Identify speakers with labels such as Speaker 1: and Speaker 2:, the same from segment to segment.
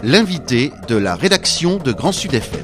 Speaker 1: L'invité de la rédaction de Grand Sud FM.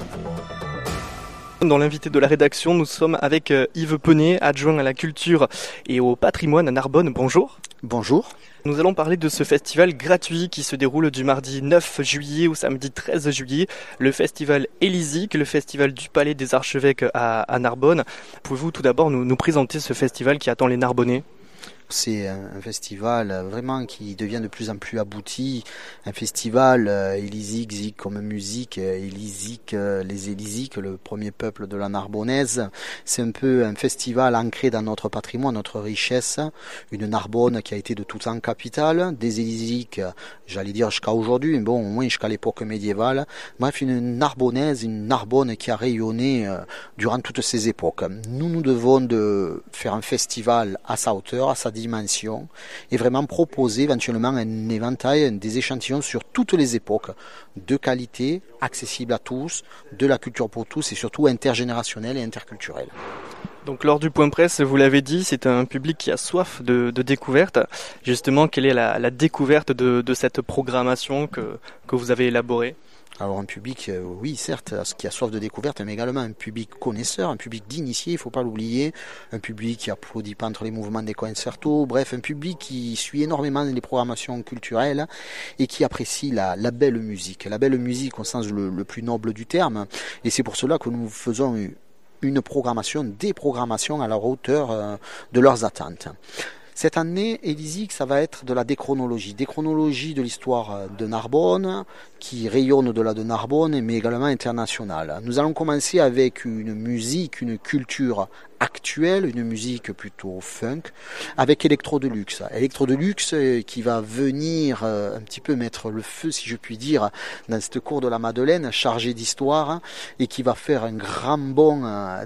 Speaker 2: Dans l'invité de la rédaction, nous sommes avec Yves Penet, adjoint à la culture et au patrimoine à Narbonne. Bonjour.
Speaker 3: Bonjour.
Speaker 2: Nous allons parler de ce festival gratuit qui se déroule du mardi 9 juillet au samedi 13 juillet, le festival Élisique, le festival du Palais des Archevêques à Narbonne. Pouvez-vous tout d'abord nous présenter ce festival qui attend les Narbonnais ?
Speaker 3: C'est un festival vraiment qui devient de plus en plus abouti. Un festival Élisique, Zik comme musique, Élisique, les Élisiques, le premier peuple de la Narbonnaise. C'est un peu un festival ancré dans notre patrimoine, notre richesse. Une Narbonne qui a été de tout temps capitale. Des Élisiques, j'allais dire jusqu'à aujourd'hui, mais bon, au moins jusqu'à l'époque médiévale. Bref, une Narbonnaise, une Narbonne qui a rayonné durant toutes ces époques. Nous devons de faire un festival à sa hauteur, à sa dimension, et vraiment proposer éventuellement un éventail, des échantillons sur toutes les époques, de qualité, accessible à tous, de la culture pour tous et surtout intergénérationnelle et interculturelle.
Speaker 2: Donc lors du point presse, vous l'avez dit, c'est un public qui a soif de découverte. Justement, quelle est la découverte de cette programmation que vous avez élaborée ?
Speaker 3: Alors un public, oui certes, qui a soif de découverte, mais également un public connaisseur, un public d'initiés, il ne faut pas l'oublier, un public qui applaudit pas entre les mouvements des concertos, bref, un public qui suit énormément les programmations culturelles et qui apprécie la belle musique au sens le plus noble du terme, et c'est pour cela que nous faisons une programmation, des programmations à la hauteur de leurs attentes. Cette année, Élisique, ça va être de la déchronologie de l'histoire de Narbonne, qui rayonne au-delà de Narbonne, mais également internationale. Nous allons commencer avec une musique, une culture actuelle, une musique plutôt funk, avec Electro Deluxe. Electro Deluxe qui va venir un petit peu mettre le feu, si je puis dire, dans cette cour de la Madeleine, chargée d'histoire, et qui va faire un grand bond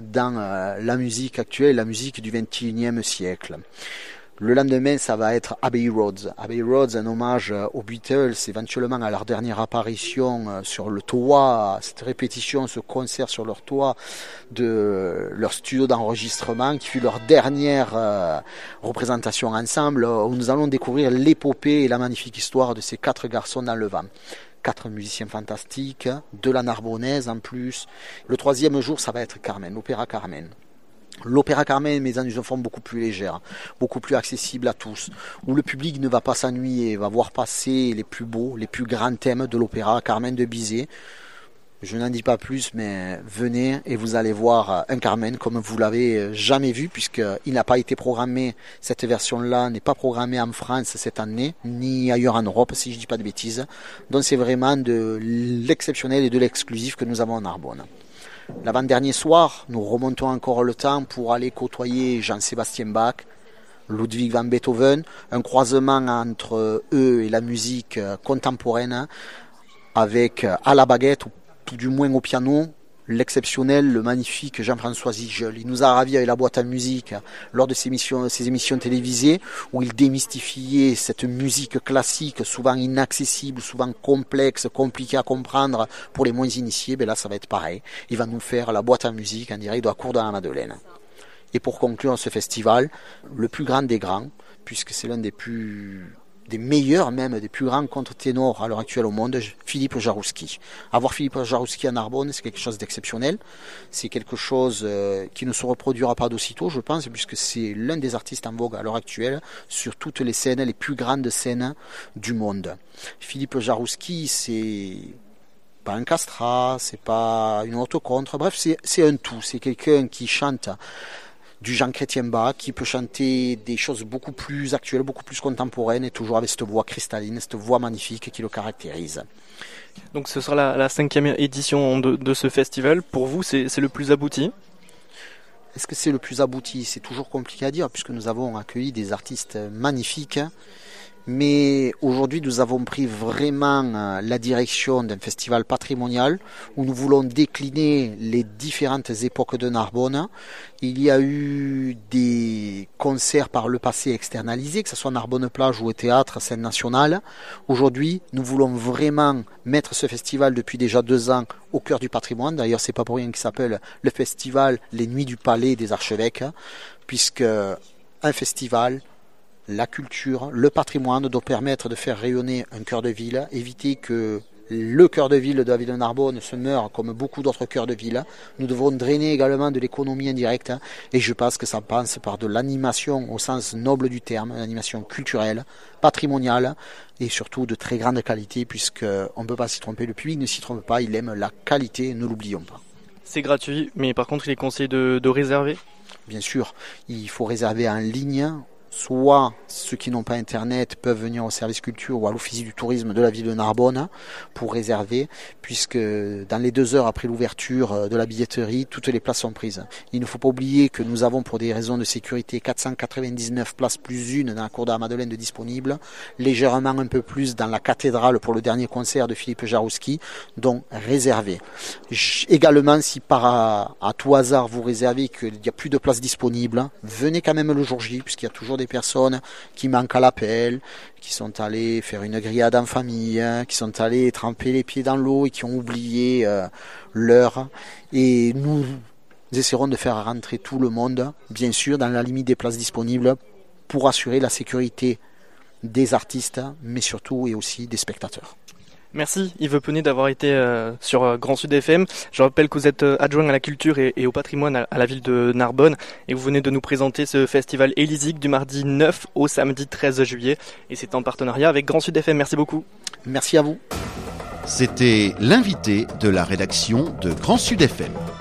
Speaker 3: dans la musique actuelle, la musique du XXIe siècle. Le lendemain, ça va être Abbey Road. Abbey Road, un hommage aux Beatles, éventuellement à leur dernière apparition sur le toit, cette répétition, ce concert sur leur toit de leur studio d'enregistrement, qui fut leur dernière représentation ensemble, où nous allons découvrir l'épopée et la magnifique histoire de ces 4 garçons dans le vent. 4 musiciens fantastiques, de la Narbonnaise en plus. Le troisième jour, ça va être Carmen, l'opéra Carmen. L'opéra Carmen, mais dans une forme beaucoup plus légère, beaucoup plus accessible à tous, où le public ne va pas s'ennuyer, va voir passer les plus beaux, les plus grands thèmes de l'opéra Carmen de Bizet. Je n'en dis pas plus, mais venez et vous allez voir un Carmen comme vous l'avez jamais vu, puisqu'il n'a pas été programmé, cette version-là n'est pas programmée en France cette année, ni ailleurs en Europe, si je ne dis pas de bêtises. Donc c'est vraiment de l'exceptionnel et de l'exclusif que nous avons en Narbonne. L'avant-dernier soir, nous remontons encore le temps pour aller côtoyer Jean-Sébastien Bach, Ludwig van Beethoven, un croisement entre eux et la musique contemporaine, avec à la baguette, ou tout du moins au piano, l'exceptionnel, le magnifique Jean-François Zigel. Il nous a ravis avec la boîte à musique lors de ces émissions télévisées où il démystifiait cette musique classique, souvent inaccessible, souvent complexe, compliquée à comprendre pour les moins initiés. Ben là, ça va être pareil. Il va nous faire la boîte à musique en direct de la cour de la Madeleine. Et pour conclure ce festival, le plus grand des grands, puisque c'est l'un des meilleurs même, des plus grands contre-ténors à l'heure actuelle au monde, Philippe Jarouski. Avoir Philippe Jarouski à Narbonne, c'est quelque chose d'exceptionnel. C'est quelque chose qui ne se reproduira pas d'aussitôt, je pense, puisque c'est l'un des artistes en vogue à l'heure actuelle sur toutes les scènes, les plus grandes scènes du monde. Philippe Jarouski, c'est pas un castrat, c'est pas une haute contre, bref, c'est un tout. C'est quelqu'un qui chante du Jean-Chrétien Bach, qui peut chanter des choses beaucoup plus actuelles, beaucoup plus contemporaines, et toujours avec cette voix cristalline, cette voix magnifique qui le caractérise.
Speaker 2: Donc ce sera la 5e édition de ce festival. Pour vous, c'est le plus abouti ?
Speaker 3: Est-ce que c'est le plus abouti ? C'est toujours compliqué à dire, puisque nous avons accueilli des artistes magnifiques. Mais aujourd'hui, nous avons pris vraiment la direction d'un festival patrimonial où nous voulons décliner les différentes époques de Narbonne. Il y a eu des concerts par le passé externalisés, que ce soit Narbonne Plage ou au théâtre, scène nationale. Aujourd'hui, nous voulons vraiment mettre ce festival depuis déjà 2 ans au cœur du patrimoine. D'ailleurs, c'est pas pour rien qu'il s'appelle le festival Les Nuits du Palais des Archevêques, puisque un festival, la culture, le patrimoine doit permettre de faire rayonner un cœur de ville, éviter que le cœur de ville de la ville de Narbonne se meurt comme beaucoup d'autres cœurs de ville. Nous devons drainer également de l'économie indirecte et je pense que ça passe par de l'animation au sens noble du terme, l'animation culturelle, patrimoniale et surtout de très grande qualité puisqu'on ne peut pas s'y tromper, le public ne s'y trompe pas, il aime la qualité, ne l'oublions pas.
Speaker 2: C'est gratuit, mais par contre il est conseillé de réserver.
Speaker 3: Bien sûr, il faut réserver en ligne. Soit ceux qui n'ont pas internet peuvent venir au service culture ou à l'office du tourisme de la ville de Narbonne pour réserver, puisque dans les 2 heures après l'ouverture de la billetterie, toutes les places sont prises. Il ne faut pas oublier que nous avons pour des raisons de sécurité 499 places plus une dans la cour de la Madeleine de disponibles, légèrement un peu plus dans la cathédrale pour le dernier concert de Philippe Jarouski, donc réservé. Également, si à tout hasard vous réservez qu'il n'y a plus de places disponibles, venez quand même le jour J, puisqu'il y a toujours des personnes qui manquent à l'appel, qui sont allées faire une grillade en famille, qui sont allées tremper les pieds dans l'eau et qui ont oublié l'heure. Et nous essaierons de faire rentrer tout le monde, bien sûr, dans la limite des places disponibles pour assurer la sécurité des artistes, mais surtout et aussi des spectateurs.
Speaker 2: Merci Yves Penet d'avoir été sur Grand Sud FM. Je rappelle que vous êtes adjoint à la culture et au patrimoine à la ville de Narbonne et vous venez de nous présenter ce festival Élysik du mardi 9 au samedi 13 juillet et c'est en partenariat avec Grand Sud FM. Merci beaucoup.
Speaker 3: Merci à vous.
Speaker 1: C'était l'invité de la rédaction de Grand Sud FM.